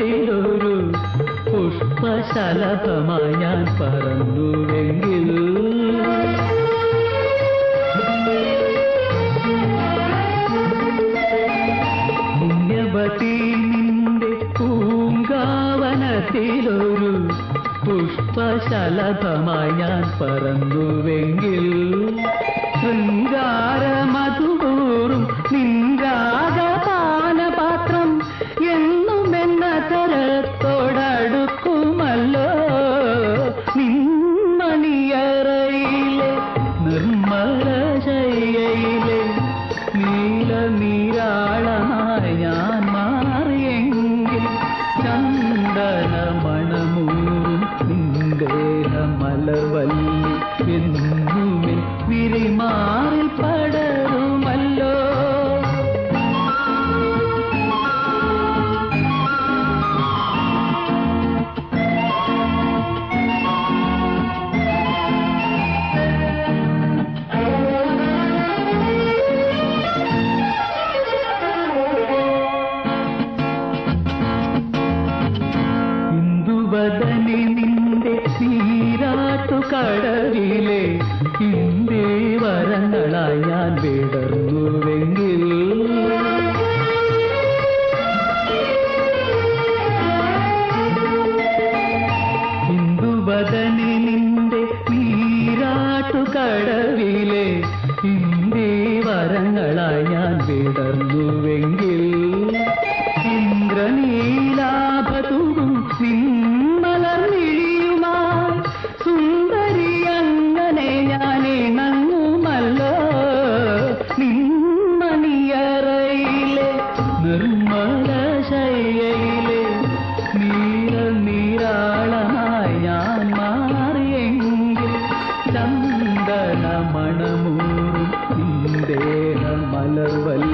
വനത്തിലൊരു പുഷ്പശലഭമായി ഞാൻ പറന്നുവെങ്കിൽ പുണ്യവതി നിന്റെ പൂങ്കാവനത്തിലൊരു പുഷ്പശലഭമായി ഞാൻ പറന്നുവെങ്കിൽ ശൃംഗാരമധുപൂറും നിൻരാഗപാനപാത്രം എന്നും എന്ന തരത്തോടടുക്കുമല്ലോ നിന്മണിയറയിലെ നിർമ്മല ശയ്യയിലെ നീലനീരാളമായി ഞാൻ മാറിയെങ്കിൽ ചന്ദനമണമൂറും നിന്ദേഹമലവല്ലി എന്നുമേ വിരിമാറിൽ പടരുമല്ലോ ഇന്ദുവദനി നിന്റെ നീരാട്ടുകടലിലെ ഇന്ദേ വരങ്ങളായി ഞാൻ വിടർന്നുവെങ്കിൽ ഇന്ദുവദനി നിന്റെ നീരാട്ടുകടലിലെ ഇന്ദേ വരങ്ങളായി ഞാൻ വിടർന്നുവെങ്കിൽ ഇന്ദ്രനീലാഭതും നിന്മലർമിഴിയുമായി സുന്ദരി അങ്ങനെ ഞാൻ ഇണങ്ങുമല്ലോ നിന്മണിയറയിലെ നിർമ്മല ശയ്യയിലെ നീലനീരാളമായി ഞാൻ മാറിയെങ്കിൽ ചന്ദനമണമൂറും നിന്ദേഹമലർവല്ലി